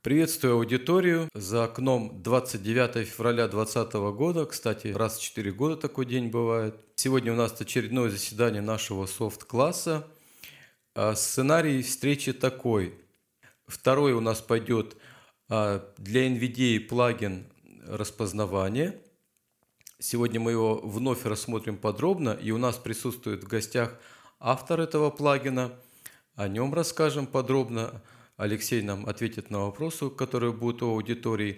Приветствую аудиторию. За окном 29 февраля 2020 года. Кстати, раз в 4 года такой день бывает. Сегодня у нас очередное заседание нашего софт-класса. Сценарий встречи такой. Второй у нас пойдет для NVDA плагин распознавания. Сегодня мы его вновь рассмотрим подробно, и у нас присутствует в гостях автор этого плагина. О нем расскажем подробно. Алексей нам ответит на вопросы, которые будут у аудитории.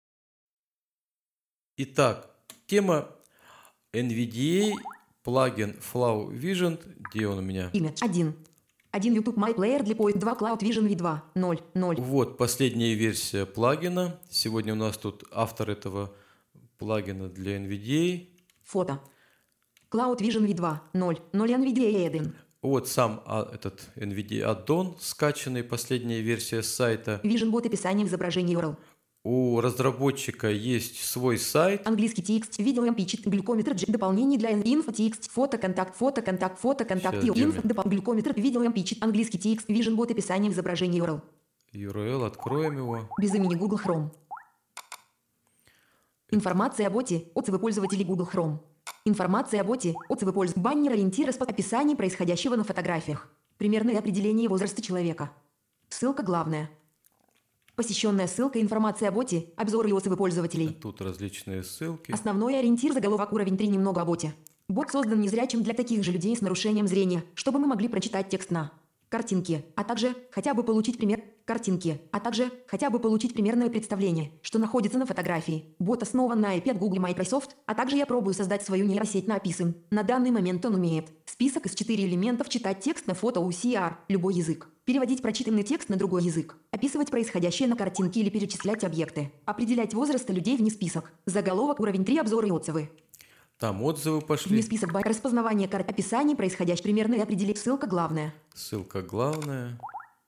Итак, тема NVDA, плагин Flow Vision. Где он у меня? Имя 1. 1 YouTube My Player для поиска 2 Cloud Vision V2 0 0. Вот последняя версия плагина. Сегодня у нас тут автор этого плагина для NVDA. Фото. Cloud Vision V2 0 0 NVDA 1. Вот сам этот NVDA аддон, скачанный, последняя версия сайта. Vision Bot описание изображения URL. У разработчика есть свой сайт. Английский текст, видео MP4, глюкометр, дополнение для инфо, текст, фото, контакт, инфо, глюкометр, видео MP4, английский текст, Vision Bot описание изображения URL. URL, откроем его. Без имени Google Chrome. Информация о боте, отзывы пользователей Google Chrome. Информация о боте, отзывы пользователей, баннер, ориентир, описание происходящего на фотографиях. Примерное определение возраста человека. Ссылка главная. Посещенная ссылка, информация о боте, обзор и отзывы пользователей. Тут различные ссылки. Основной ориентир, заголовок, уровень 3, немного о боте. Бот создан незрячим для таких же людей с нарушением зрения, чтобы мы могли прочитать текст на картинке, а также хотя бы получить примерное представление, что находится на фотографии. Бот основан на IP от Google Microsoft, а также я пробую создать свою нейросеть на API. На данный момент он умеет список из 4 элементов, читать текст на фото OCR, любой язык, переводить прочитанный текст на другой язык, описывать происходящее на картинке или перечислять объекты, определять возраст людей вне список, заголовок, уровень 3, обзоры и отзывы. Там отзывы пошли. Вне список, распознавание карт, описание происходящего, примерное определить, ссылка главная. Ссылка главная.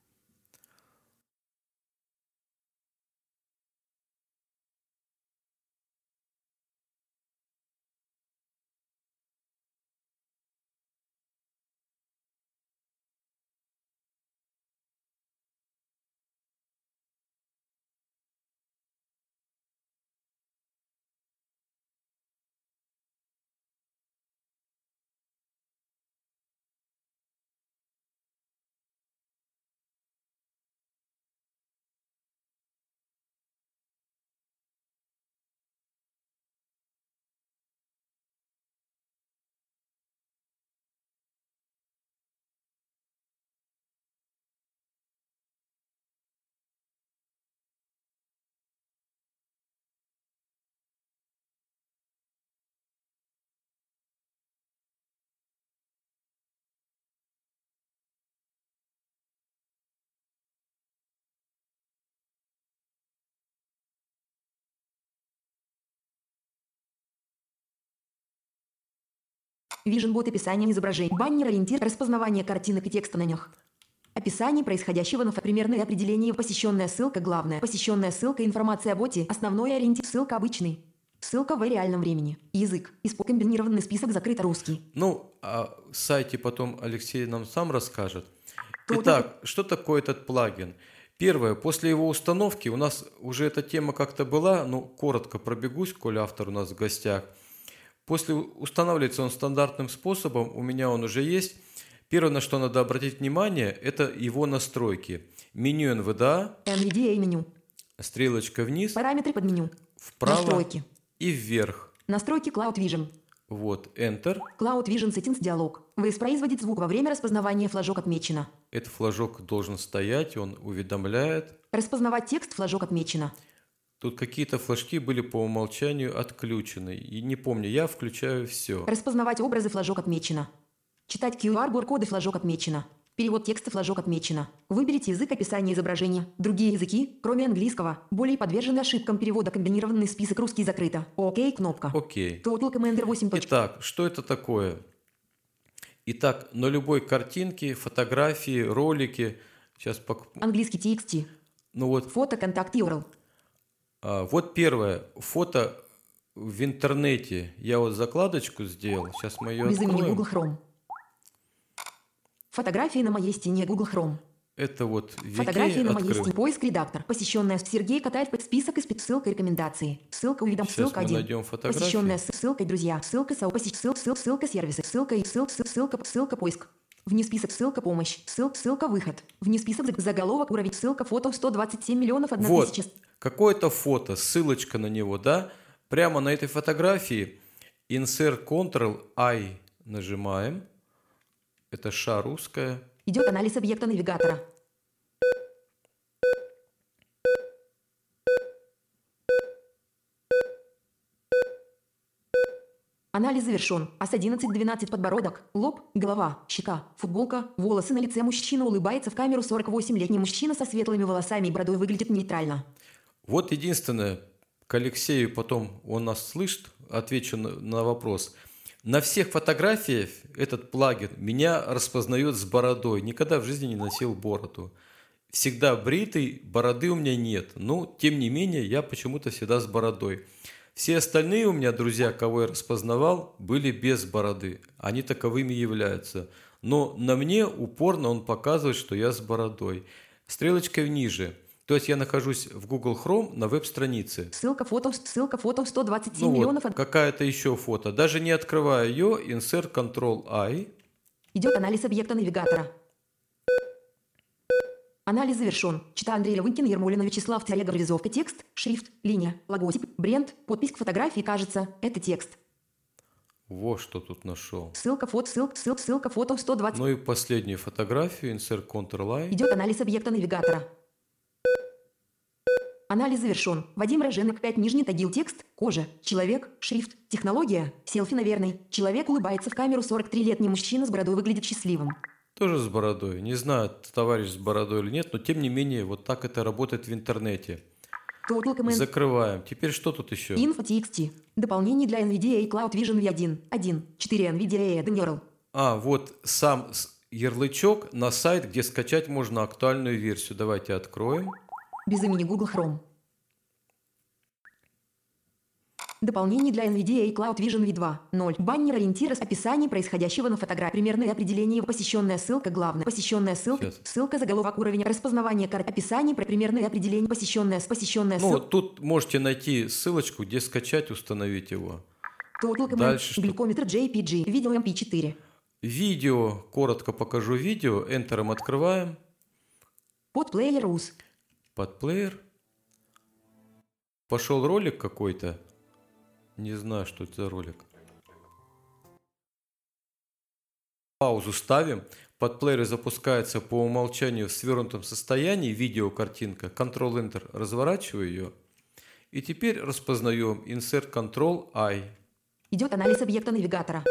Vision Bot описание изображений, баннер, ориентир, распознавание картинок и текста на них. Описание происходящего на примерное определение, посещенная ссылка главная, посещенная ссылка, информация о боте, основной ориентир, ссылка обычный. Ссылка в реальном времени. Язык. Комбинированный список, закрыто русский. Ну, о сайте потом Алексей нам сам расскажет. Итак, что такое этот плагин? Первое, после его установки у нас уже эта тема как-то была, но коротко пробегусь, коль автор у нас в гостях. После устанавливается он стандартным способом, у меня он уже есть. Первое, на что надо обратить внимание, это его настройки. Меню NVDA, NVDA меню, стрелочка вниз, параметры под меню, вправо настройки и вверх. Настройки Cloud Vision. Вот, Enter. Cloud Vision Settings диалог. Воспроизводить звук во время распознавания, флажок отмечено. Этот флажок должен стоять, он уведомляет. Распознавать текст, флажок отмечено. Тут какие-то флажки были по умолчанию отключены. И не помню, я включаю все. Распознавать образы, флажок отмечено. Читать QR-коды, флажок отмечено. Перевод текста, флажок отмечено. Выберите язык описания изображения. Другие языки, кроме английского, более подвержены ошибкам перевода. Комбинированный список, русский закрыто. Окей, кнопка. Окей. Total Commander 8. Итак, что это такое? Итак, на любой картинке, фотографии, ролике. Сейчас Английский текст. Ну вот. Фото, контакт, URL. Вот первое. Фото в интернете. Я вот закладочку сделал. Сейчас мы ее без откроем. имени Google Chrome. Фотографии на моей стене Google Chrome. Это вот Фотографии Вики на моей открыл. стене. Поиск редактор. Посещенная Сергей катает список из ссылка рекомендации. Ссылка уведом. Сейчас Ссылка мы 1. найдем Посещенная фотографии. ссылка друзья. Ссылка ссылка сервисы. Ссылка поиск. Вне список ссылка помощь. Ссылка выход. Вне список заголовок уровень. Ссылка фото 127 миллионов 1 Вот, тысяча. какое-то фото, ссылочка на него, да? Прямо на этой фотографии Insert Ctrl-I нажимаем. Это ша русская. Идет анализ объекта навигатора. Анализ завершен. АС 11-12 подбородок, лоб, голова, щека, футболка, волосы на лице. Мужчина улыбается в камеру. 48-летний мужчина со светлыми волосами и бородой выглядит нейтрально. Вот единственное, к Алексею потом он нас слышит, отвечу на вопрос. На всех фотографиях этот плагин меня распознает с бородой. Никогда в жизни не носил бороду. Всегда бритый, бороды у меня нет. Но, тем не менее, я почему-то всегда с бородой. Все остальные у меня друзья, кого я распознавал, были без бороды. Они таковыми являются. Но на мне упорно он показывает, что я с бородой. Стрелочкой ниже. То есть я нахожусь в Google Chrome на веб-странице. Ссылка фото 127 Ну миллионов. вот, какая-то еще фото. Даже не открывая ее, Insert Ctrl-I. Идет анализ объекта навигатора. Анализ завершен. Чита Андрей Левынкин, Ермолина Вячеслав, Горизовка, текст, шрифт, линия, логотип, бренд, подпись к фотографии, кажется, это текст. Вот что тут нашел. Ссылка фото 120. Ну и последнюю фотографию, Insert Ctrl-I. Идет анализ объекта навигатора. Анализ завершен. Вадим Роженок, 5 нижний тагил, текст, кожа, человек, шрифт, технология, селфи, наверное. Человек улыбается в камеру. 43-летний мужчина с бородой выглядит счастливым. Тоже с бородой. Не знаю, товарищ с бородой или нет, но тем не менее, вот так это работает в интернете. Total Command. Закрываем. Теперь что тут еще? Info.txt. Дополнение для NVIDIA Cloud Vision V1. 4 NVIDIA Admiral. А, вот сам ярлычок на сайт, где скачать можно актуальную версию. Давайте откроем. Без имени Google Chrome. Дополнение для NVIDIA Cloud Vision V2. 0. Баннер ориентира с описанием происходящего на фотографии. Примерные определения. Посещенная ссылка. Главное. Посещенная ссылка. Сейчас. Ссылка заголовок уровень распознавания карт. Описание про примерные определения. Посещенная Ну, ссылка. вот тут можете найти ссылочку, где скачать, установить его. Total Command. Дальше что? Глюкометр JPG. Видео MP4. Видео. Коротко покажу видео. Энтером открываем. Подплеер RUS. Подплеер. Пошел ролик какой-то. Не знаю, что это за ролик. Паузу ставим. Подплеер запускается по умолчанию в свернутом состоянии. Видео, картинка. Ctrl-Enter. Разворачиваю ее. И теперь распознаем. Insert Ctrl-I. Идет анализ объекта навигатора.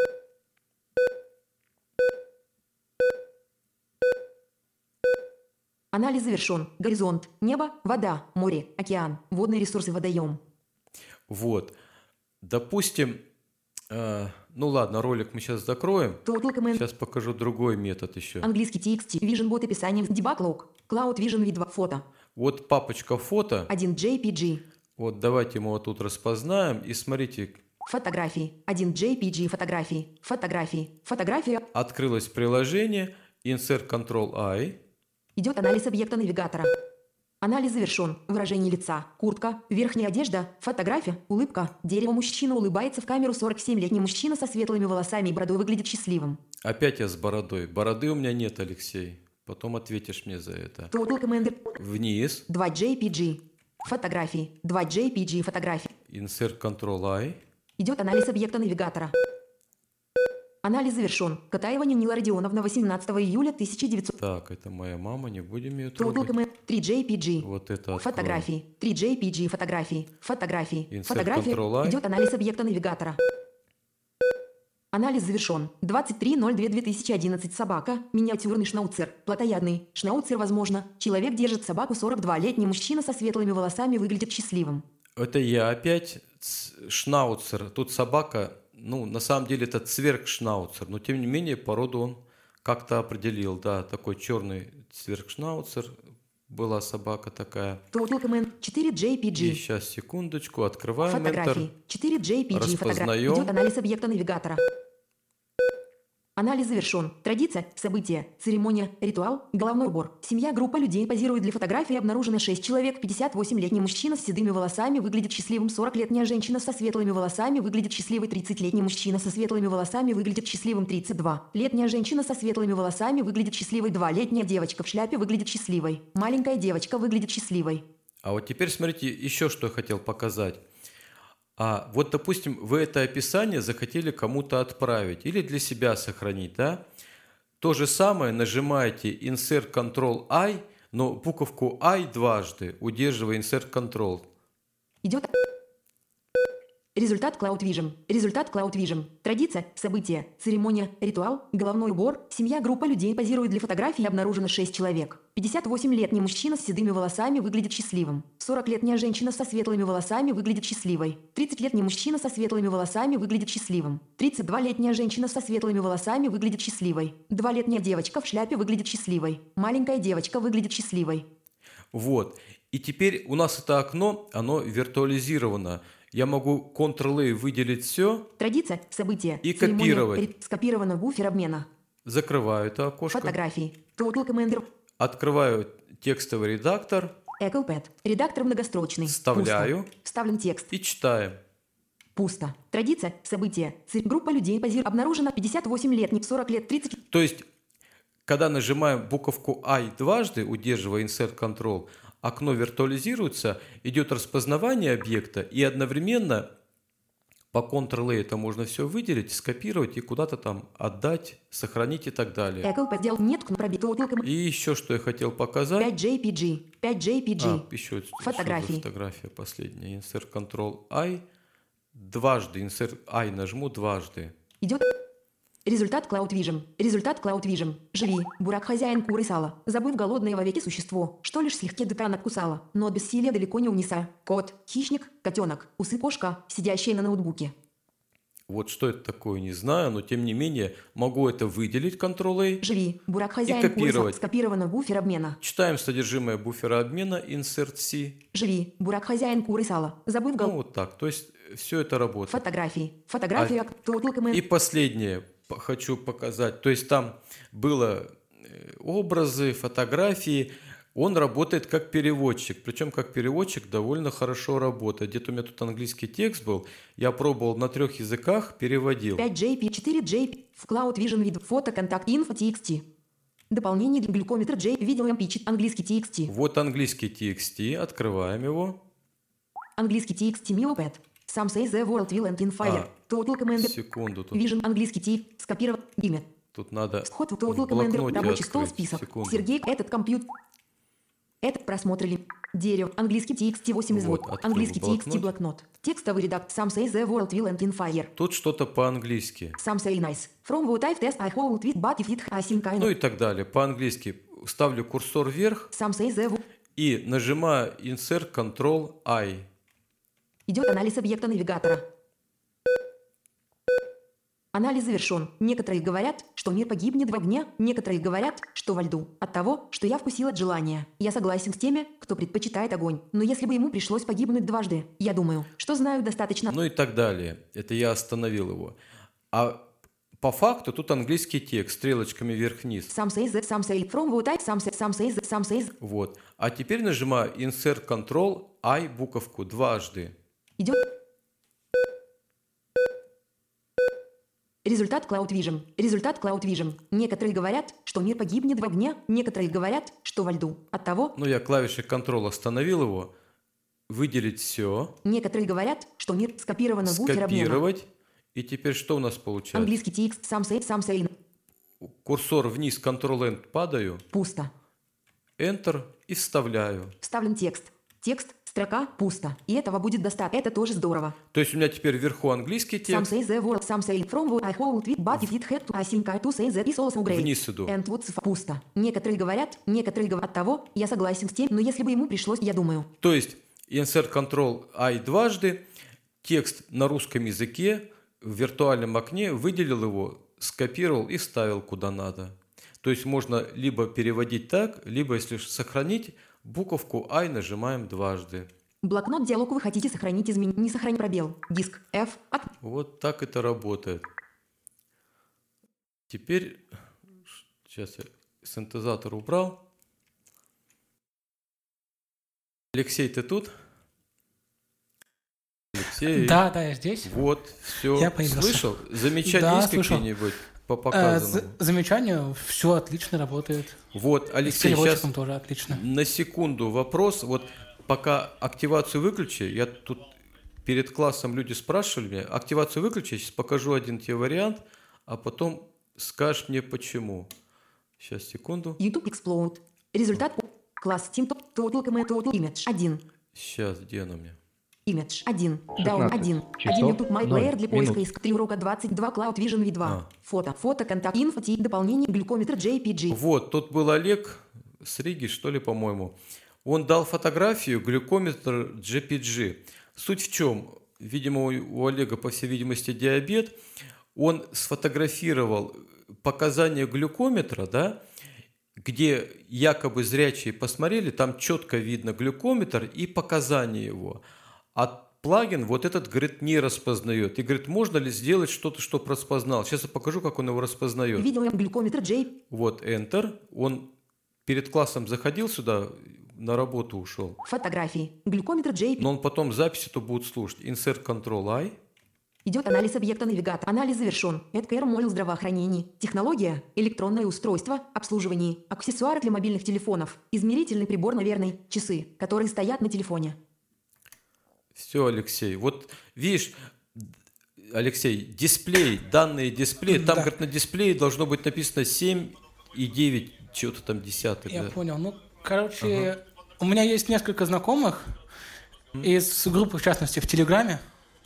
Анализ завершен. Горизонт. Небо. Вода. Море. Океан. Водные ресурсы. Водоем. Вот. Допустим, ну ладно, ролик мы сейчас закроем. Total Command. Сейчас покажу другой метод еще. Английский TXT. Vision Bot описание. Debug Log. Cloud Vision V2. Фото. Вот папочка фото. 1 JPG. Вот давайте мы вот тут распознаем. И смотрите, Фотографии. 1 JPG. Фотографии. Фотографии. Фотография. открылось приложение. Insert Ctrl-I. Идет анализ объекта навигатора. Анализ завершен. Выражение лица. Куртка. Верхняя одежда. Фотография. Улыбка. Дерево. Мужчина улыбается в камеру. 47-летний мужчина со светлыми волосами и бородой выглядит счастливым. Опять я с бородой. Бороды у меня нет, Алексей. Потом ответишь мне за это. Total Commander. Вниз. 2 JPG. Фотографии. 2 JPG. Фотографии. Insert Ctrl-I. Идет анализ объекта навигатора. Анализ завершен. Катаева Нинила Родионовна. 18 июля 1900. Так, это моя мама, не будем ее Total трогать. Command. 3 JPG. Вот это откроем. Фотографии. 3 JPG. Фотографии. Фотографии. Insert Фотографии. Ctrl-I. Идет анализ объекта навигатора. Анализ завершен. 23.02.2011. Собака. Миниатюрный шнауцер. Плотоядный. Шнауцер, возможно. Человек держит собаку. 42-летний мужчина со светлыми волосами выглядит счастливым. Это я опять шнауцер. Тут собака, ну, на самом деле это цверкшнауцер, но тем не менее породу он как-то определил. Да, такой черный цверкшнауцер. Была собака такая. Total Command. 4 И JPG. сейчас, секундочку, открываем Фотографии. Enter. 4 JPG. Фотографии. Распознаем. Идет анализ объекта навигатора. Анализ завершен. Традиция, событие, церемония, ритуал, головной убор. Семья, группа людей позирует для фотографии. Обнаружено 6 человек. 58-летний мужчина с седыми волосами выглядит счастливым. 40-летняя женщина со светлыми волосами выглядит счастливой. 30-летний мужчина со светлыми волосами выглядит счастливым. 32-летняя женщина со светлыми волосами выглядит счастливой. 2-летняя девочка в шляпе выглядит счастливой. Маленькая девочка выглядит счастливой. А вот теперь смотрите, еще что я хотел показать. Вот, допустим, вы это описание захотели кому-то отправить или для себя сохранить, да? То же самое нажимаете Insert Ctrl-I, но буковку I дважды, удерживая Insert Ctrl. Идет результат Cloud Vision. Результат Cloud Vision. Традиция, событие, церемония, ритуал, головной убор. Семья, группа людей позирует для фотографии. Обнаружено 6 человек. 58-летний мужчина с седыми волосами выглядит счастливым. 40-летняя женщина со светлыми волосами выглядит счастливой. 30-летний мужчина со светлыми волосами выглядит счастливым. 32-летняя женщина со светлыми волосами выглядит счастливой. 2-летняя девочка в шляпе выглядит счастливой. Маленькая девочка выглядит счастливой. Вот. И теперь у нас это окно, оно виртуализировано. Я могу Ctrl-A выделить все. Традиция, событие, и церемония, копировать. Скопировано буфер обмена. Закрываю это окошко. Фотографии. Total Commander. Открываю текстовый редактор. EcoPad. Редактор многострочный. Вставляю. Пусто. Вставлен текст. И читаем. Пусто. Традиция, событие, группа людей позирует. Обнаружено 58-летний, 40 лет, 30... То есть, когда нажимаем буковку I дважды, удерживая Insert Ctrl, окно виртуализируется, идет распознавание объекта, и одновременно по Ctrl-A это можно все выделить, скопировать и куда-то там отдать, сохранить и так далее. EcoPad сделал нет пробит. И еще что я хотел показать. 5 JPG. 5 JPG. Еще Фотографии. Фотография последняя. Insert Ctrl-I. Дважды. Insert I нажму дважды. Идет результат Cloud Vision. Результат Cloud Vision. Живи, бурак хозяин куры сала. Забыв голодное вовеки существо, что лишь слегка дыра надкусала, но от бессилия далеко не унеса. Кот, хищник, котенок, усы кошка, сидящая на ноутбуке. Вот что это такое, не знаю, но тем не менее могу это выделить Ctrl-A. Живи, бурак хозяин куры копировать. сала. Скопировано буфер обмена. Читаем содержимое буфера обмена. Insert C. Живи, бурак хозяин куры сала. Забыв Вот так. То есть все это работает. Фотографии. Фотография. Total Command. И последнее хочу показать. То есть там было образы, фотографии. Он работает как переводчик. Причем как переводчик довольно хорошо работает. Где-то у меня тут английский текст был. Я пробовал на 3 языках, переводил. 5JP, 4JP. В Cloud Vision вид. Фото, контакт, инфо, TXT. Дополнение для глюкометра J. Видео MP4. Английский TXT. Вот английский TXT. Открываем его. Английский TXT Meopad. Some say the world will end in fire. Total Commander. Секунду. Тут, Vision английский TXT. Скопировать. Имя. тут надо Вход в в Total Commander. блокноте Рабочий стол. открыть. Список. Секунду. Сергей. Этот компьютер. Этот просмотрели. Дерево. Английский TXT 8 извод. Вот, Английский открыл TXT блокнот. Текстовый редактор. Some say the world will end in fire. Тут что-то по-английски. Some say nice. From what I've tested I hold with but if it has some kind Ну of... и так далее. По-английски ставлю курсор вверх Some say the... и нажимаю Insert Ctrl-I. Идет анализ объекта навигатора. Анализ завершен. Некоторые говорят, что мир погибнет в огне, некоторые говорят, что во льду. От того, что я вкусил от желания. Я согласен с теми, кто предпочитает огонь. Но если бы ему пришлось погибнуть дважды, я думаю, что знаю достаточно. Ну и так далее. Это я остановил его. А по факту тут английский текст стрелочками вверх-вниз. Some say that, some say from what I, some say that, some say... Вот. А теперь нажимаю Insert Ctrl-I буковку дважды. Идет... Результат Cloud Vision. Результат Cloud Vision. Некоторые говорят, что мир погибнет в огне, некоторые говорят, что во льду. От того... Ну, я клавишей Ctrl остановил его. Выделить все. Некоторые говорят, что мир скопировано в буфер обмена. Скопировать. И теперь что у нас получается? Английский текст, some say... Курсор вниз, Ctrl-N падаю. Пусто. Enter и вставляю. Вставлен текст. Текст, строка, пусто. И этого будет достаточно. Это тоже здорово. То есть у меня теперь вверху английский Some текст. say the world, some say from what I hold with, but if it had to, I think I to say that is also great. Вниз иду. And what's пусто. Некоторые говорят от того, я согласен с тем, но если бы ему пришлось, я думаю. То есть Insert Ctrl-I дважды. Текст на русском языке в виртуальном окне, выделил его, скопировал и вставил куда надо. То есть можно либо переводить так, либо если сохранить, буковку I нажимаем дважды. Блокнот диалог вы хотите сохранить изменить, не сохранить пробел. Диск F. Вот так это работает. Теперь, сейчас я синтезатор убрал. Алексей, ты тут? Алексей. Да, я здесь. Вот, все. Я появился. Слышал? Замечания Да, есть слышал. какие-нибудь по показанному? Замечание, все отлично работает. Вот, С Алексей, сейчас переводчиком тоже отлично. на секунду вопрос. Вот пока активацию выключи, я тут перед классом люди спрашивали меня, активацию выключи, я сейчас покажу один тебе вариант, а потом скажешь мне почему. Сейчас, секунду. YouTube Explode. Результат. Класс Team Total Image 1. Сейчас, где она у меня? Image 1. Down 1. 1 YouTube My Player для поиска иск 3 урока 22 Cloud Vision V2. Фото. Фото. Контакт. Инфо. Дополнение. Глюкометр JPG. Вот, тут был Олег с Риги, что ли, по-моему. Он дал фотографию глюкометр JPG. Суть в чем? Видимо, у Олега, по всей видимости, диабет. Он сфотографировал показания глюкометра, да, где якобы зрячие посмотрели, там четко видно глюкометр и показания его. А плагин вот этот, говорит, не распознает. И говорит, можно ли сделать что-то, чтобы распознал? Сейчас я покажу, как он его распознает. Видел я глюкометр J. Вот, Enter. Он перед классом заходил сюда, на работу ушел. Фотографии. Глюкометр J. Но он потом записи-то будет слушать. Insert Control-I. Идет анализ объекта навигатора. Анализ завершен. Это модуль здравоохранения. Технология. Электронное устройство. Обслуживание. Аксессуары для мобильных телефонов. Измерительный прибор, наверное. Часы, которые стоят на телефоне. Все, Алексей. Вот видишь, Алексей, дисплей, данные дисплея. Там, говорит, на дисплее должно быть написано 7 и 9, чего-то там десятых. Я да. понял. Ну, короче, у меня есть несколько знакомых из группы, в частности, в Телеграме.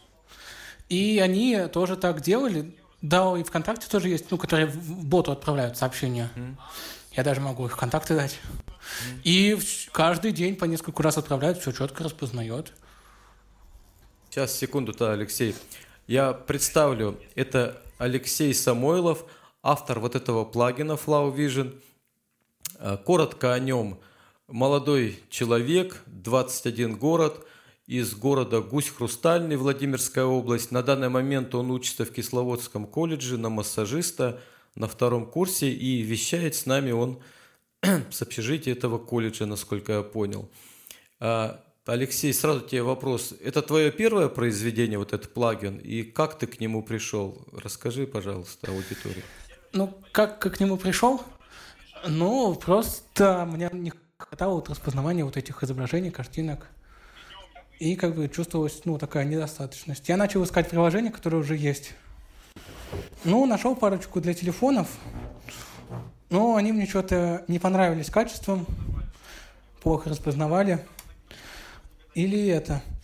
И они тоже так делали. Да, и ВКонтакте тоже есть, ну, которые в боту отправляют сообщения. Я даже могу их ВКонтакте дать. И каждый день по несколько раз отправляют, все четко распознает. Сейчас, секунду-то, Алексей. Я представлю, это Алексей Самойлов, автор вот этого плагина Flow Vision. Коротко о нем. Молодой человек, 21 город, из города Гусь-Хрустальный, Владимирская область. На данный момент он учится в Кисловодском колледже на массажиста на 2 курсе и вещает с нами он с общежития этого колледжа, насколько я понял. Алексей, сразу тебе вопрос. Это твое первое произведение, вот этот плагин, и как ты к нему пришел? Расскажи, пожалуйста, аудитории. Ну, как к нему пришел? Ну, просто мне не хватало вот распознавания вот этих изображений, картинок. И как бы чувствовалась, ну, такая недостаточность. Я начал искать приложения, которые уже есть. Ну, нашел парочку для телефонов. Но они мне что-то не понравились качеством. Плохо распознавали. Или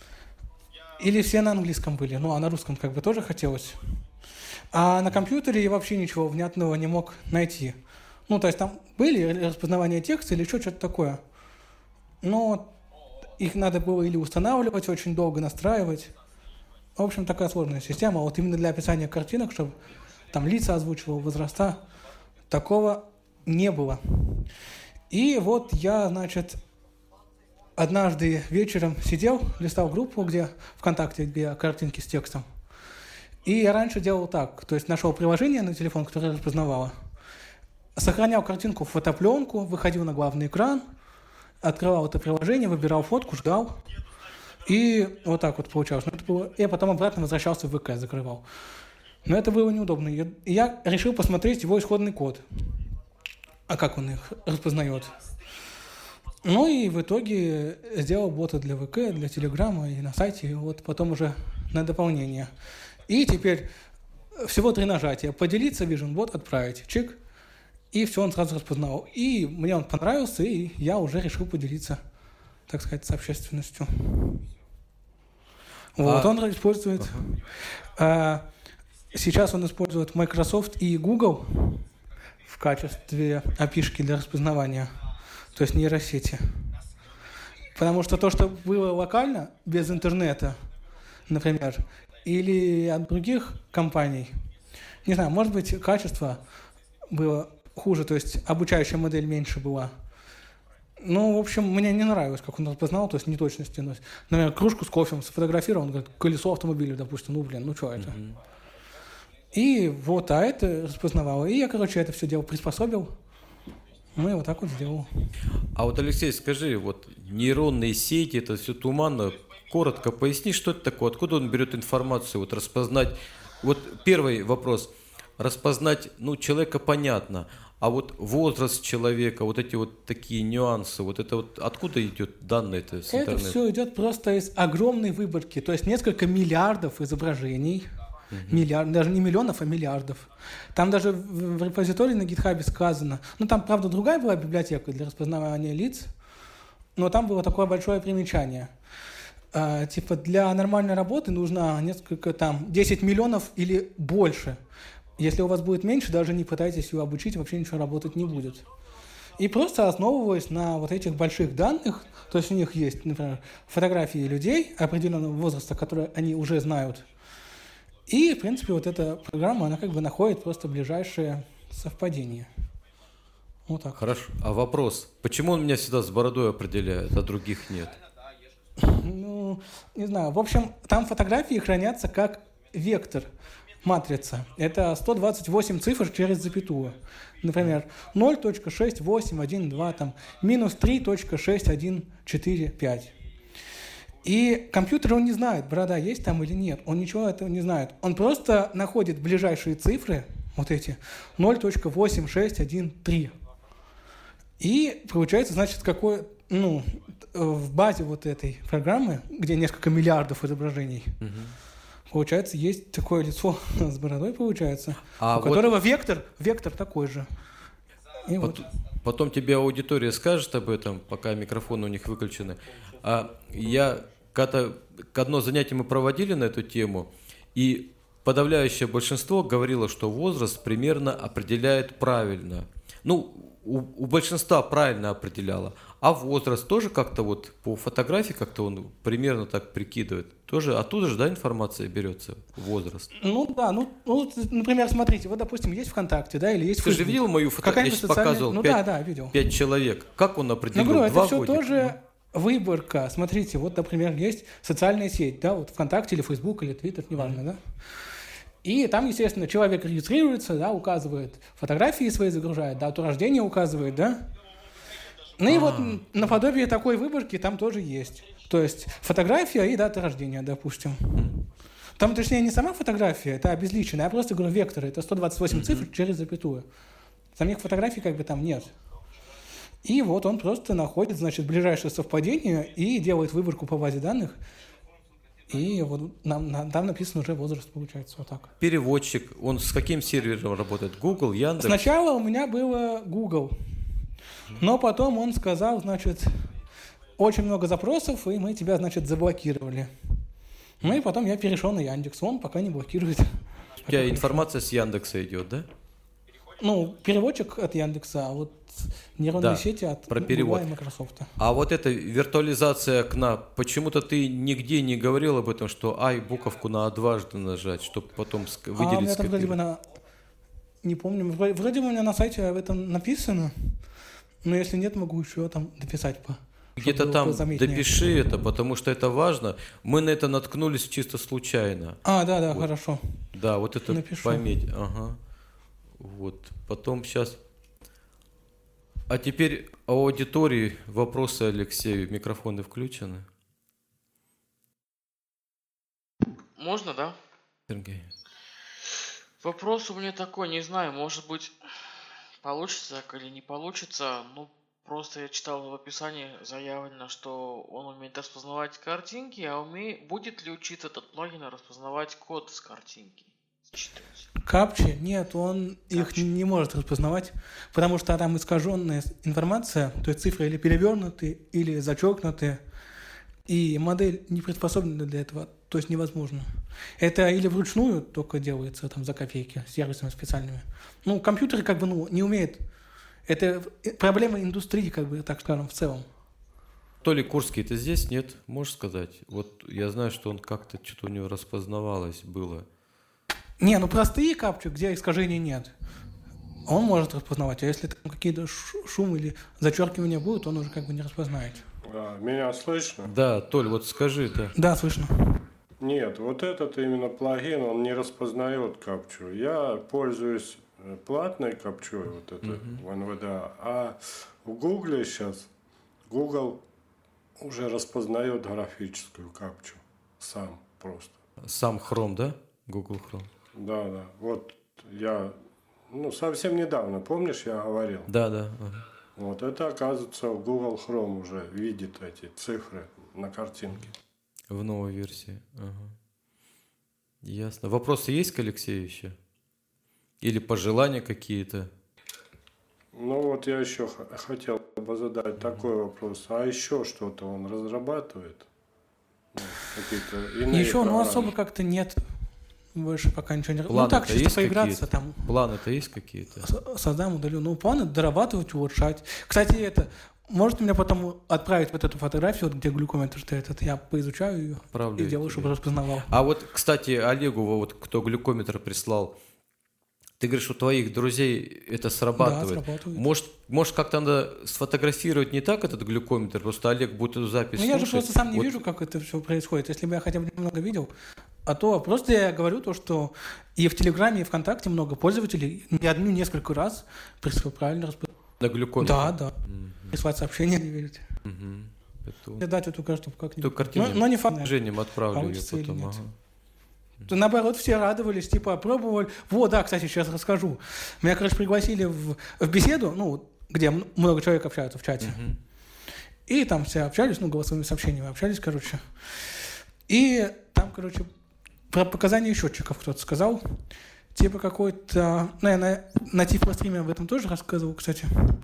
все на английском были. Ну, а на русском как бы тоже хотелось. А на компьютере я вообще ничего внятного не мог найти. Ну, то есть там были распознавания текста или еще что-то такое. Но их надо было или устанавливать, очень долго настраивать. В общем, такая сложная система. Вот именно для описания картинок, чтобы там лица озвучивал, возраста, такого не было. И вот я, значит, однажды вечером сидел, листал группу, где ВКонтакте, где картинки с текстом. И я раньше делал так. То есть нашел приложение на телефон, которое распознавало. Сохранял картинку в фотопленку, выходил на главный экран, открывал это приложение, выбирал фотку, ждал. И вот так вот получалось. Я потом обратно возвращался в ВК, закрывал. Но это было неудобно. Я решил посмотреть его исходный код. А как он их распознает. Ну и в итоге сделал бота для ВК, для Телеграма и на сайте, и вот потом уже на дополнение. И теперь всего 3 нажатия. Поделиться, Vision Bot, отправить. Чик. И все, он сразу распознал. И мне он понравился, и я уже решил поделиться, так сказать, с общественностью. Вот, он использует... Сейчас он использует Microsoft и Google в качестве API-шки для распознавания, то есть нейросети. Потому что то, что было локально, без интернета, например, или от других компаний, не знаю, может быть, качество было хуже, то есть обучающая модель меньше была. Ну, в общем, мне не нравилось, как он распознал, то есть неточности. Например, кружку с кофе сфотографировал, он говорит, колесо автомобиля, допустим, ну, блин, ну что это? И вот, а это распознавало. И я, это все дело приспособил. Ну и вот так вот сделал. А вот, Алексей, скажи, вот нейронные сети, это все туманно. Коротко поясни, что это такое, откуда он берет информацию, вот распознать. Вот первый вопрос. Распознать, человека понятно, а вот возраст человека, вот эти вот такие нюансы, вот это вот откуда идет данные-то с интернета? Это все идет просто из огромной выборки, то есть несколько миллиардов изображений, даже не миллионов, а миллиардов. Там даже в репозитории на GitHub сказано, там, правда, другая была библиотека для распознавания лиц, но там было такое большое примечание. Для нормальной работы нужно 10 миллионов или больше. Если у вас будет меньше, даже не пытайтесь его обучить, вообще ничего работать не будет. И просто основываясь на вот этих больших данных, то есть у них есть, например, фотографии людей определенного возраста, которые они уже знают. И, в принципе, вот эта программа, она находит просто ближайшие совпадения. Вот так. Хорошо. А вопрос, почему он меня всегда с бородой определяет, а других нет? Не знаю. В общем, там фотографии хранятся как вектор. Матрица. Это 128 цифр через запятую. Например, 0.6812, минус 3.6145. И компьютер, он не знает, борода есть там или нет. Он ничего этого не знает. Он просто находит ближайшие цифры, вот эти, 0.8613. И получается, значит, в базе вот этой программы, где несколько миллиардов изображений, получается, есть такое лицо с бородой, получается, у которого вектор такой же. И потом тебе аудитория скажет об этом, пока микрофоны у них выключены. Одно занятие мы проводили на эту тему, и подавляющее большинство говорило, что возраст примерно определяет правильно. У большинства правильно определяло. А возраст тоже как-то вот по фотографии как-то он примерно так прикидывает. Тоже оттуда же, информация берется, возраст. Например, смотрите, вот, допустим, есть ВКонтакте, или есть Facebook. Ты же видел мою фотографию? Я показывал 5 человек. Как он определил? Это все тоже выборка. Смотрите, вот, например, есть социальная сеть, вот ВКонтакте или Facebook или Twitter, неважно, да? И там, естественно, человек регистрируется, указывает фотографии свои, загружает, дату рождения указывает, да? И вот наподобие такой выборки там тоже есть. То есть фотография и дата рождения, допустим. Там, точнее, не сама фотография, это обезличенная, я просто говорю векторы, это 128 цифр через запятую. Самих фотографий там нет. И вот он просто находит, ближайшее совпадение и делает выборку по базе данных. И вот там написан уже возраст, получается, вот так. Переводчик, он с каким сервером работает? Google, Яндекс? Сначала у меня было Google, но потом он сказал, очень много запросов, и мы тебя, заблокировали. И потом я перешел на Яндекс, он пока не блокирует. У тебя информация с Яндекса идет, да? Переводчик от Яндекса, а вот нейронные сети от Google и Microsoft. А вот эта виртуализация окна, почему-то ты нигде не говорил об этом, что буковку надо дважды нажать, чтобы потом выделить. У меня там вроде бы не помню, вроде бы у меня на сайте об этом написано, но если нет, могу еще там дописать где-то там допиши это, потому что это важно. Мы на это наткнулись чисто случайно. Да, хорошо. Да, вот это напишу. Пометь. Ага. Вот. Потом сейчас. А теперь о аудитории вопросы Алексею. Микрофоны включены. Можно, да? Сергей. Вопрос у меня такой, не знаю, может быть, получится или не получится. Просто я читал в описании заявлено, что он умеет распознавать картинки, а будет ли учиться этот плагин распознавать код с картинки? Капчи? Нет, он их не может распознавать, потому что там искаженная информация, то есть цифры или перевернуты, или зачеркнуты, и модель не приспособлена для этого, то есть невозможно. Это или вручную только делается за копейки, сервисами специальными. Компьютеры не умеют. Это проблема индустрии, так скажем, в целом. Толя Курский, ты здесь? Нет? Можешь сказать? Вот я знаю, что он как-то что-то у него распознавалось было. Простые капчи, где искажений нет, он может распознавать. А если там какие-то шум или зачеркивания будут, он уже не распознает. Меня слышно? Да, Толь, вот скажи, да. Да, слышно. Нет, вот этот именно плагин, он не распознает капчу. Я пользуюсь платной капчой, вот это в НВДА, а в Гугле сейчас Google уже распознает графическую капчу сам просто. Сам Chrome, да? Google Chrome. Да. Вот я, совсем недавно, помнишь, я говорил? Да. Ага. Вот это, оказывается, в Google Chrome уже видит эти цифры на картинке. В новой версии. Ага. Ясно. Вопросы есть к Алексею еще? Или пожелания какие-то? Вот я еще хотел бы задать такой вопрос. А еще что-то он разрабатывает? Какие-то иные Еще, программы? особо как-то нет. Больше пока ничего не... Планы-то так, чисто есть поиграться какие-то? там. Планы-то есть какие-то? Создам, удалю. Планы дорабатывать, улучшать. Кстати, может меня потом отправить вот эту фотографию, где глюкометр стоит, я поизучаю ее и сделаю, чтобы распознавал. А вот, кстати, Олегу, кто глюкометр прислал, ты говоришь, у твоих друзей это срабатывает. Да, срабатывает. Может, как-то надо сфотографировать не так этот глюкометр, просто Олег будет эту запись слушать. Я же просто сам не вижу, как это все происходит. Если бы я хотя бы немного видел, а то просто я говорю то, что и в Телеграме, и ВКонтакте много пользователей несколько раз правильно распознавать. На глюкометр? Да. Прислать сообщение, не верите. Дать эту карту как-нибудь. Картину Но не факт. Движением отправлю ее Получится или потом. нет. Ага. Наоборот, все радовались, пробовали. Вот, да, кстати, сейчас расскажу. Меня, пригласили в беседу, где много человек общаются в чате. И там все общались, голосовыми сообщениями общались, И там, про показания счетчиков кто-то сказал. Какой-то... Наверное, на Тифлостриме об этом тоже рассказывал, кстати.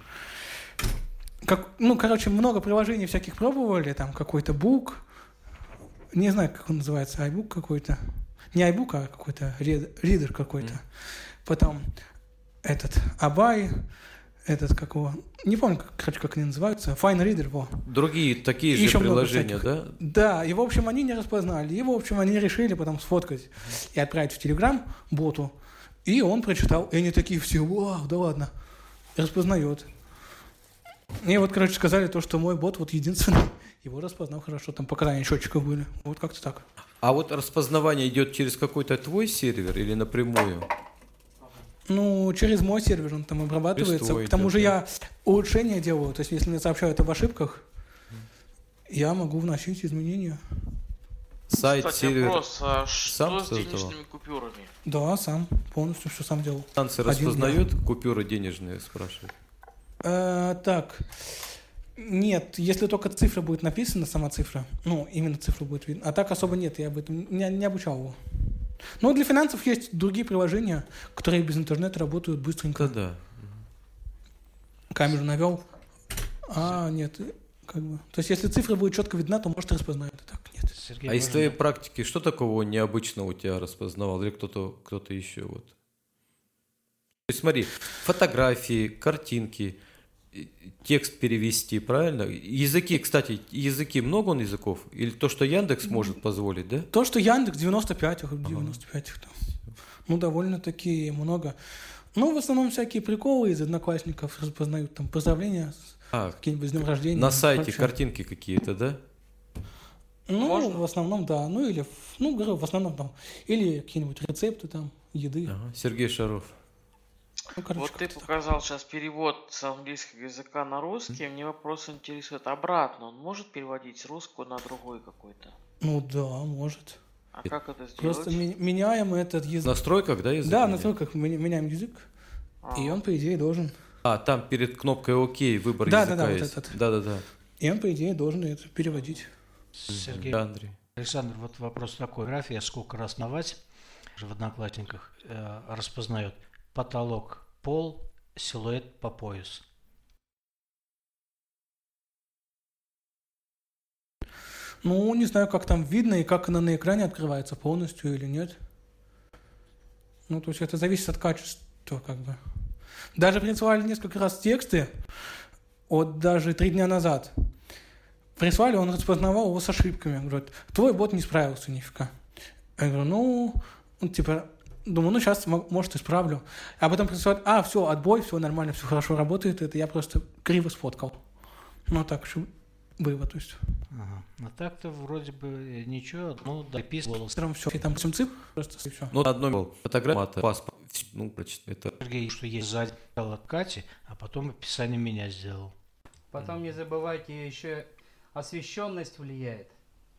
Много приложений всяких пробовали. Там какой-то бук. Не знаю, как он называется. iBook какой-то. Не iBook, а какой-то ридер какой-то. Потом Абай, не помню, как они называются, Fine Reader, Другие такие же приложения, да? Да, и в общем они не распознали, и в общем они решили потом сфоткать и отправить в Telegram боту, и он прочитал, и они такие все, вау, да ладно, распознает. И сказали то, что мой бот единственный, его распознал хорошо, там показания счетчиков были, вот как-то так. А распознавание идет через какой-то твой сервер или напрямую? Через мой сервер он там обрабатывается. К тому же я улучшения делаю. То есть, если мне сообщают об ошибках, я могу вносить изменения. Сайт, кстати, сервер вопрос, а что с создавал? денежными купюрами? Да, сам. Полностью все сам делал. Станции распознают купюры денежные, спрашивают? Так. Нет, если только цифра будет написана, сама цифра, именно цифра будет видна. А так особо нет, я об этом не обучал его. Но для финансов есть другие приложения, которые без интернета работают быстренько. Да. Камеру навел. Нет, То есть, если цифра будет четко видна, то может распознает. А так нет. Сергей, из твоей практики что такого необычного у тебя распознавал? Или кто-то еще? То есть, смотри, фотографии, картинки, текст перевести, правильно? Языки, много он языков? Или то, что Яндекс может позволить, да? То, что Яндекс 95 довольно-таки много. В основном всякие приколы из Одноклассников распознают, там, поздравления, какие-нибудь с днем рождения. На сайте картинки какие-то, да? В основном, да. В основном там. Или какие-нибудь рецепты там, еды. Сергей Шаров. Ты показал сейчас перевод с английского языка на русский. Мне вопрос интересует обратно. Он может переводить с русского на другой какой-то? Да, может. А как это сделать? Просто меняем этот язык. В настройках, да, язык? Да, в настройках меняем язык. И он, по идее, должен... там перед кнопкой ОК выбор языка есть. Да. И он, по идее, должен это переводить. Сергей, Андрей. Александр, вопрос такой. Графия сколько раз навать в Одноклассниках распознает потолок, пол, силуэт по пояс. Не знаю, как там видно и как она на экране открывается, полностью или нет. То есть это зависит от качества, Даже прислали несколько раз тексты, даже 3 дня назад. Прислали, он распознавал его с ошибками. Говорит, твой бот не справился нифига. Я говорю, думаю, сейчас, может, исправлю. А потом присылают, все, отбой, все нормально, все хорошо работает. Это я просто криво сфоткал. Так, вывод, то есть. Ага. А так-то вроде бы ничего, ну, дописывал. Все, и там 8 цифр, просто и все. Ну, одно был фотография, паспорт. Ну, это... Сергей, что есть сзади от Кати, а потом описание меня сделал. Потом не забывайте, еще освещенность влияет.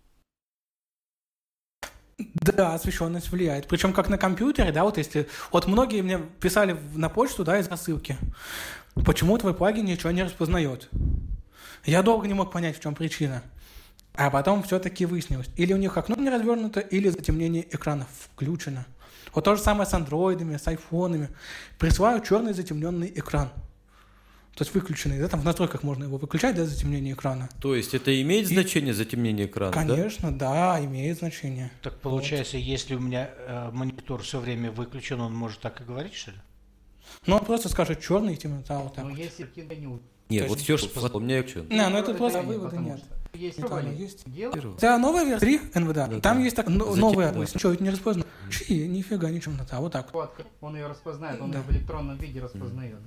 Да, освещенность влияет. Причем как на компьютере, да, вот если... Вот многие мне писали на почту, да, из рассылки. Почему твой плагин ничего не распознает? Я долго не мог понять, в чем причина. А потом все-таки выяснилось. Или у них окно не развернуто, или затемнение экрана включено. Вот то же самое с андроидами, с айфонами. Присылают черный затемненный экран. То есть выключенный, да, там в настройках можно его выключать, да, затемнение экрана. То есть это имеет значение затемнение экрана, Конечно, да, имеет значение. Так получается, если у меня монитор все время выключен, он может так и говорить, что ли? Ну, он просто скажет черный и темнота, вот так. Но Вот. если не Нет, вот все, что у меня что. Не, ну это просто не, вывода потому нет. что есть Там другое есть. дело. Да, новая версия 3 НВД, Да, там да. есть так новая, что это не распознано. Чьи, нифига, не темнота, вот так вот. Хватка. Он ее распознает, он Да. ее в электронном виде распознает.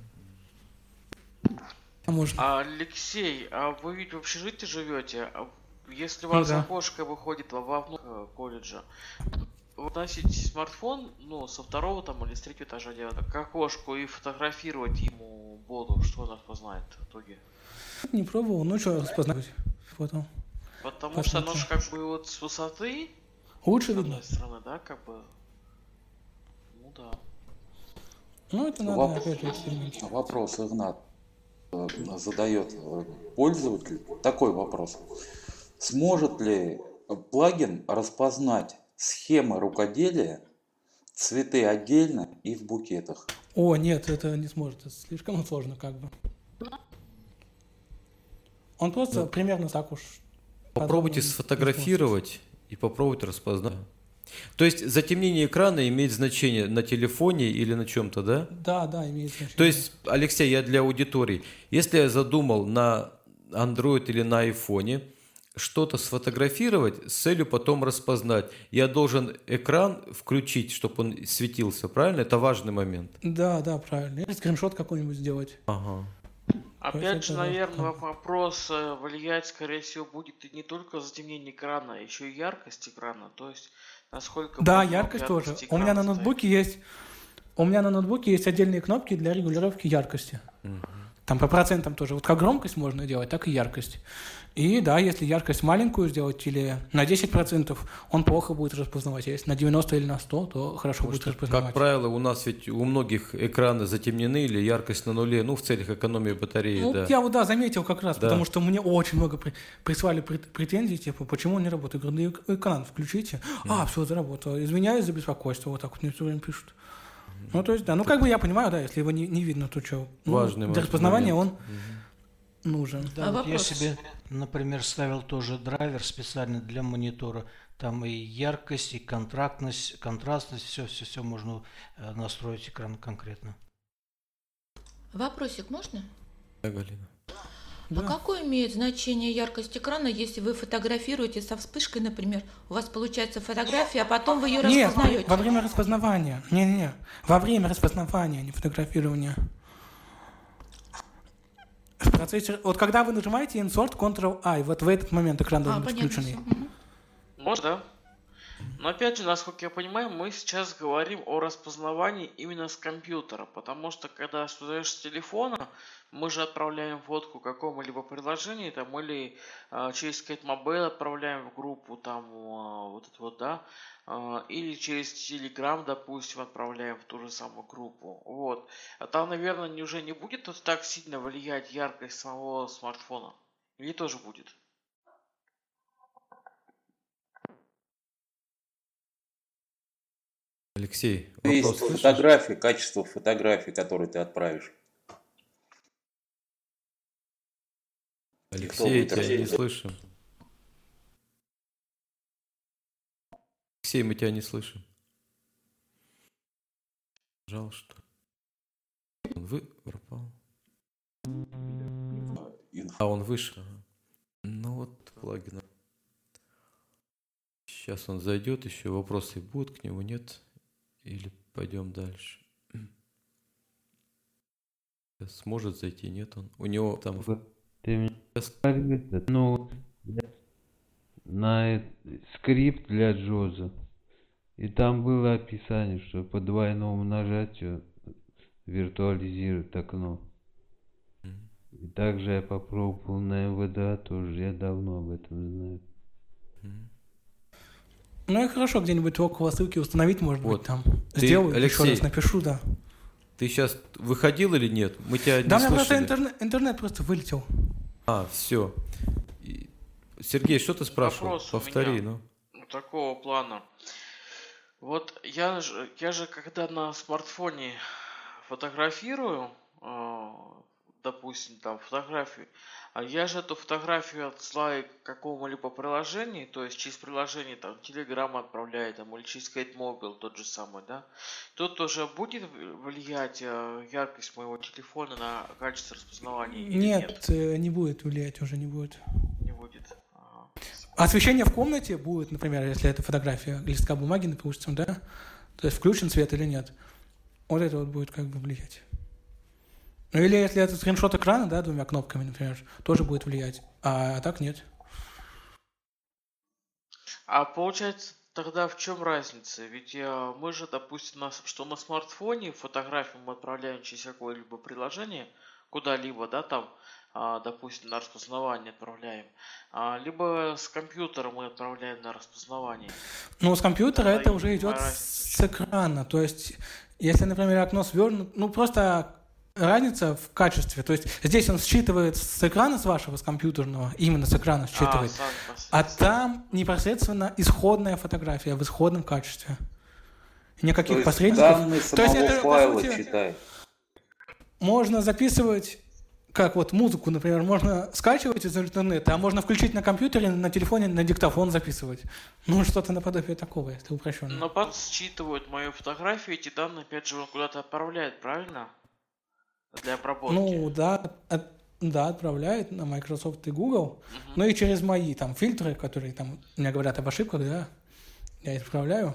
А можно. Алексей, а вы ведь в общежитии живете? Если у Ну вас да. окошко выходит во окно колледжа, вы носите смартфон, ну, со второго там или с третьего этажа делать, к окошку и фотографировать ему боду, что он распознает в итоге? Не пробовал, ну что распознать фото. Потому что оно же как бы вот с высоты, Лучше с видно. одной стороны, да, как бы, ну да. Ну это надо опять же экспериментировать. Вопрос Игнат задает пользователь. Такой вопрос. Сможет ли плагин распознать схемы рукоделия, цветы отдельно и в букетах? О, нет, это не сможет, это слишком сложно как бы. Он просто примерно так уж... Попробуйте подробно сфотографировать и попробуйте распознать. То есть затемнение экрана имеет значение на телефоне или на чем-то, да? Да, да, имеет значение. То есть, Алексей, я для аудитории. Если я задумал на Android или на iPhone что-то сфотографировать с целью потом распознать, я должен экран включить, чтобы он светился, правильно? Это важный момент. Да, да, правильно. Или скриншот какой-нибудь сделать. Ага. Опять же, это наверное, как? вопрос влиять, скорее всего, будет и не только затемнение экрана, а еще и яркость экрана. То есть, насколько... Да, будет яркость тоже. яркости У меня на экрана ноутбуке есть... У меня на ноутбуке есть отдельные кнопки для регулировки яркости. Там по процентам тоже. Вот как громкость можно делать, так и яркость. И да, если яркость маленькую сделать или на 10%, он плохо будет распознавать. А если на 90 или на 100, то хорошо будет распознавать. Как правило, у нас ведь у многих экраны затемнены или яркость на нуле, ну, в целях экономии батареи, Ну, да. я вот, да, заметил как раз, Да. потому что мне очень много прислали претензий, типа, почему он не работает. Я говорю, да экран включите. А, все, заработало. Извиняюсь за беспокойство, вот так вот мне все время пишут. Ну, то есть, да, ну, как бы я понимаю, да, если его не видно, то что. Ну, Важный для распознавания момент. он нужен. Да, вот я себе, например, ставил тоже драйвер специально для монитора. Там и яркость, и контрастность, все можно настроить экран конкретно. Вопросик можно? Да, Галина. Да. А какое имеет значение яркость экрана, если вы фотографируете со вспышкой, например? У вас получается фотография, а потом вы ее Нет, распознаете. во время распознавания. Не-не-не. Во время распознавания, не фотографирования. В процессе... Вот когда вы нажимаете Insert Ctrl-I, вот в этот момент экран должен быть понятно. включенный. Всё. Мгм. Может, да. Но опять же, насколько я понимаю, мы сейчас говорим о распознавании именно с компьютера, потому что когда создаешь с телефона, мы же отправляем фотку какому-либо приложению, там, или через Skate отправляем в группу, там, вот это вот, да, или через Telegram, допустим, отправляем в ту же самую группу, вот. А там, наверное, уже не будет вот так сильно влиять яркость самого смартфона, или тоже будет? Алексей, Есть вопрос слышишь? фотографии, качество фотографий, которые ты отправишь. Алексей, Кто тебя не будет слышим. Алексей, мы тебя не слышим. Жалко, что он пропал. А он выше. Ага. Ну вот, плагин. Сейчас он зайдет, еще вопросы будут к нему, нет? Или пойдем дальше? Сможет зайти, нет он? У него там Ты мне скажи, ну, на скрипт для Джоза. И там было описание, что по двойному нажатию виртуализирует окно. И также я попробовал на МВД тоже, я давно об этом знаю. Ну и хорошо, где-нибудь около ссылки установить, может Вот. быть, там. Ты, Сделаю, Алексей, еще раз напишу, да. Ты сейчас выходил или нет? Мы тебя Да, не у меня просто слышали. интернет просто вылетел. А, все. Сергей, что ты спрашивал? Вопрос у Повтори, меня такого плана. Вот я же когда на смартфоне фотографирую, допустим, там фотографию, а я же эту фотографию отсылаю к какому-либо приложению, то есть через приложение там Telegram отправляю, там, или через SkyMobile тот же самый, да? Тут уже будет влиять яркость моего телефона на качество распознавания или Нет, не будет влиять, уже не будет. Не будет. Ага. Освещение в комнате будет, например, если это фотография листка бумаги, допустим, да? То есть включен свет или нет. Вот это вот будет как бы влиять. Ну или если это скриншот экрана, да, двумя кнопками, например, тоже будет влиять. А так нет. А получается, тогда в чем разница? Ведь мы же, допустим, что на смартфоне фотографию мы отправляем через какое-либо приложение, куда-либо, да, там, допустим, на распознавание отправляем, либо с компьютера мы отправляем на распознавание. Ну, с компьютера Тогда это я уже не идет понимаю с экрана. То есть, если, например, окно свернуто, ну, просто разница в качестве. То есть, здесь он считывает с экрана с вашего, с компьютерного, именно с экрана считывает. А там непосредственно исходная фотография в исходном качестве. Никаких То есть посредников. данные То есть, самого это, по файла сути, читает. можно записывать, как вот музыку, например, можно скачивать из интернета, а можно включить на компьютере, на телефоне, на диктофон записывать. Ну, что-то наподобие такого, если упрощенно. Но потом считывают мою фотографию, эти данные, опять же, он куда-то отправляет, правильно? Для обработки. Ну, да, да, отправляет на Microsoft и Google, ну и через мои там фильтры, которые там мне говорят об ошибках, да, я их отправляю,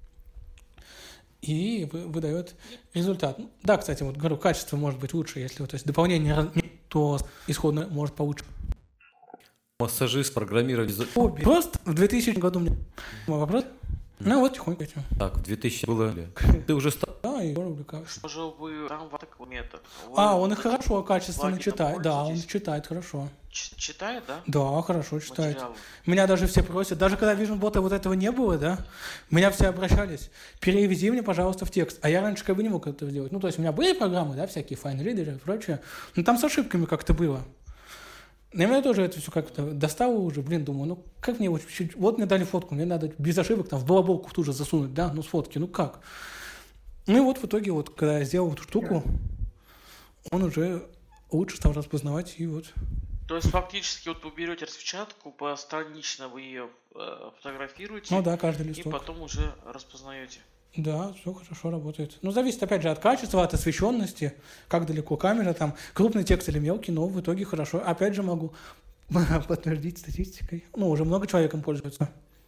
и выдает результат. Да, кстати, вот говорю, качество может быть лучше, если вот, то есть дополнение, то исходно может получше. Массажист программировали... Просто в 2000 году мне вопрос. Ну вот, тихонько. Так, в 2000 было... Ты уже стал... Да, и увлекаюсь. Может, вы там такой метод. Он их хорошо, качественно плагином читает. Да, он пользуетесь? читает хорошо. Читает, да? Да, хорошо читает. Материалы. Меня даже все просят, даже когда Vision Bot вот этого не было, да, меня все обращались, переведи мне, пожалуйста, в текст. А я раньше как бы не мог это сделать. Ну, то есть у меня были программы, да, всякие FineReader и прочее, но там с ошибками как-то было. И меня тоже это все как-то достало уже, думаю, ну как мне вот мне дали фотку, мне надо без ошибок там в балаболку тут же засунуть, да, ну с фотки, ну как? Ну и вот в итоге, вот когда я сделал эту штуку, он уже лучше стал распознавать, и вот. То есть фактически вот вы берете распечатку, постранично вы ее фотографируете, Ну да, каждый и листок. потом уже распознаете. Да, все хорошо работает. Ну, зависит, опять же, от качества, от освещенности, как далеко камера, там, крупный текст или мелкий, но в итоге хорошо. Опять же, могу подтвердить статистикой. Ну, уже много человек им пользуется.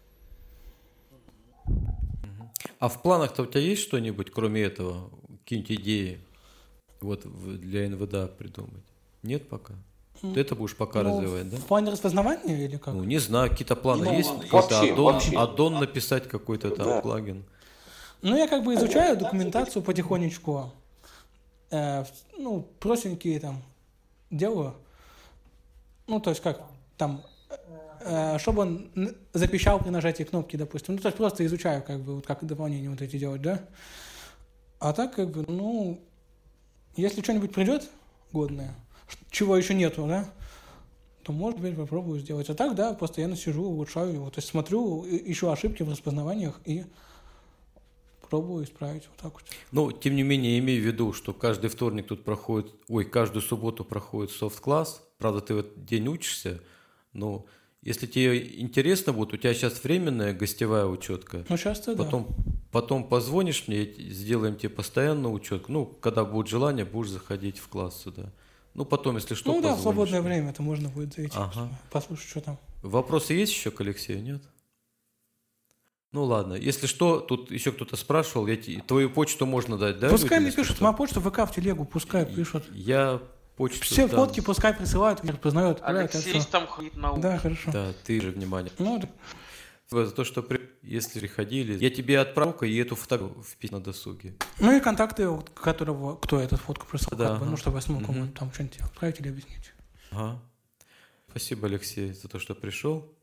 А в планах-то у тебя есть что-нибудь, кроме этого? Какие-нибудь идеи вот для НВДА придумать? Нет пока? Ты это будешь пока развивать, да? В плане распознавания или как? Ну, не знаю, какие-то планы Ну, есть? вообще. Аддон написать какой-то там Да. плагин? Ну, я как бы изучаю документацию потихонечку. Ну, простенькие там делаю. Ну, то есть как там, чтобы он запищал при нажатии кнопки, допустим. Ну, то есть просто изучаю, как бы, вот как дополнение вот эти делать, да? А так, как бы, ну, если что-нибудь придет годное, чего еще нету, да, то, может быть, попробую сделать. А так, да, постоянно сижу, улучшаю его. То есть смотрю, ищу ошибки в распознаваниях и пробую исправить вот так вот. Ну, тем не менее, имей в виду, что каждый вторник тут проходит, каждую субботу проходит софт-класс. Правда, ты в этот день учишься, но если тебе интересно будет, у тебя сейчас временная гостевая учетка. Ну, часто, да. Потом позвонишь мне, сделаем тебе постоянную учетку. Ну, когда будет желание, будешь заходить в класс сюда. Ну, потом, если что, Ну, да, в позвонишь. свободное время это можно будет зайти, Ага. послушать, что там. Вопросы есть еще к Алексею, нет? Ну ладно, если что, тут еще кто-то спрашивал, твою почту можно дать, да? Пускай людям, мне если пишут, что? моя почта ВК в телегу, пускай пишут. Я почту. Все там. фотки пускай присылают, меня распознают. Алексей там ходит на Да, хорошо. Да, ты же внимание. Ну, да. За то, что если приходили, я тебе отправку и эту фотографию в на досуге. Ну и контакты, которого, кто эту фотку прислал, Да, как бы, ну, чтобы я смог Мгм. ему там что-нибудь отправить или объяснить. Ага. Спасибо, Алексей, за то, что пришел.